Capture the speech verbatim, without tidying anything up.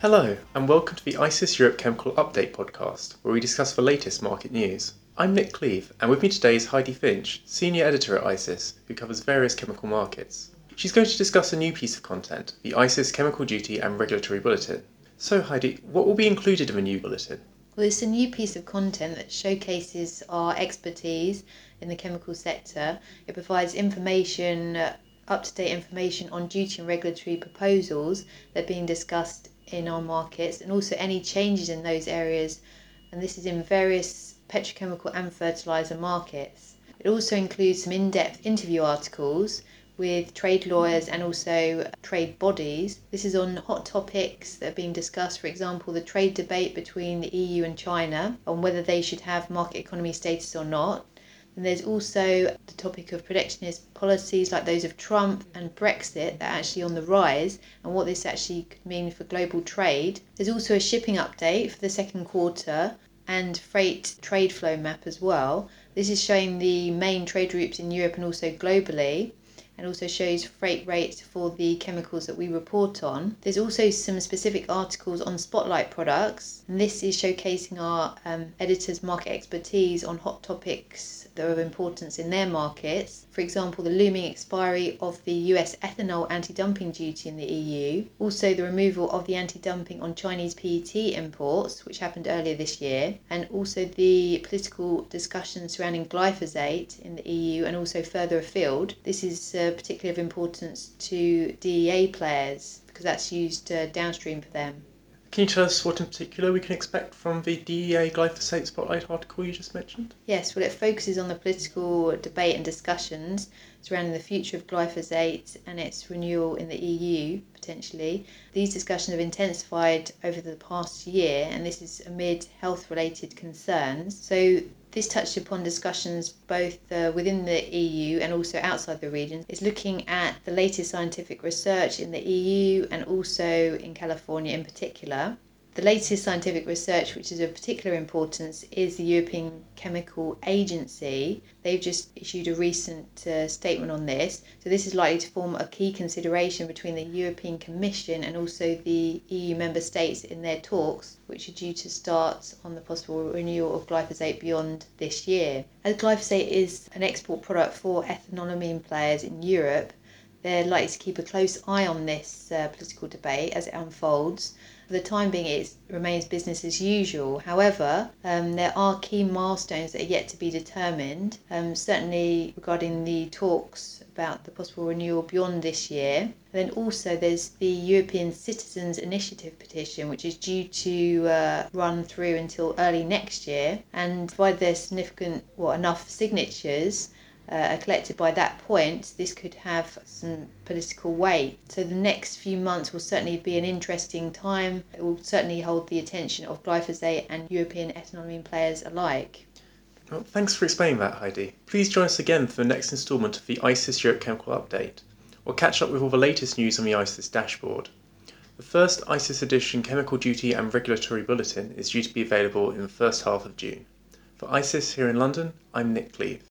Hello, and welcome to the ICIS Europe Chemical Update podcast, where we discuss the latest market news. I'm Nick Cleave, and with me today is Heidi Finch, Senior Editor at ICIS, who covers various chemical markets. She's going to discuss a new piece of content, the ICIS Chemical Duty and Regulatory Bulletin. So Heidi, what will be included in the new bulletin? Well, it's a new piece of content that showcases our expertise in the chemical sector. It provides information, uh, up-to-date information on duty and regulatory proposals that are being discussed in our markets, and also any changes in those areas, and this is in various petrochemical and fertiliser markets. It also includes some in-depth interview articles with trade lawyers and also trade bodies. This is on hot topics that are being discussed, for example, the trade debate between the E U and China on whether they should have market economy status or not. And there's also the topic of protectionist policies like those of Trump and Brexit that are actually on the rise, and what this actually could mean for global trade. There's also a shipping update for the second quarter and freight trade flow map as well. This is showing the main trade routes in Europe and also globally, and also shows freight rates for the chemicals that we report on. There's also some specific articles on spotlight products, and this is showcasing our um, editors' market expertise on hot topics that are of importance in their markets. For example, the looming expiry of the U S ethanol anti-dumping duty in the E U, also the removal of the anti-dumping on Chinese P E T imports, which happened earlier this year, and also the political discussions surrounding glyphosate in the E U and also further afield. This is uh, particularly of importance to D E A players because that's used uh, downstream for them. Can you tell us what in particular we can expect from the D E A glyphosate spotlight article you just mentioned? Yes, well, it focuses on the political debate and discussions surrounding the future of glyphosate and its renewal in the E U, potentially. These discussions have intensified over the past year, and this is amid health-related concerns. So this touched upon discussions both uh, within the E U and also outside the region. It's looking at the latest scientific research in the E U and also in California in particular. The latest scientific research, which is of particular importance, is the European Chemical Agency. They've just issued a recent uh, statement on this. So this is likely to form a key consideration between the European Commission and also the E U member states in their talks, which are due to start on the possible renewal of glyphosate beyond this year. As glyphosate is an export product for ethanolamine players in Europe, they're likely to keep a close eye on this uh, political debate as it unfolds. For the time being, it remains business as usual. However, um, there are key milestones that are yet to be determined, um, certainly regarding the talks about the possible renewal beyond this year. And then also there's the European Citizens Initiative petition, which is due to uh, run through until early next year, and provided there's significant, well, enough signatures Uh, are collected by that point, this could have some political weight. So the next few months will certainly be an interesting time. It will certainly hold the attention of glyphosate and European ethanolamine players alike. Well, thanks for explaining that, Heidi. Please join us again for the next instalment of the ICIS Europe Chemical Update. We'll catch up with all the latest news on the ICIS dashboard. The first ICIS edition Chemical Duty and Regulatory Bulletin is due to be available in the first half of June. For ICIS here in London, I'm Nick Cleave.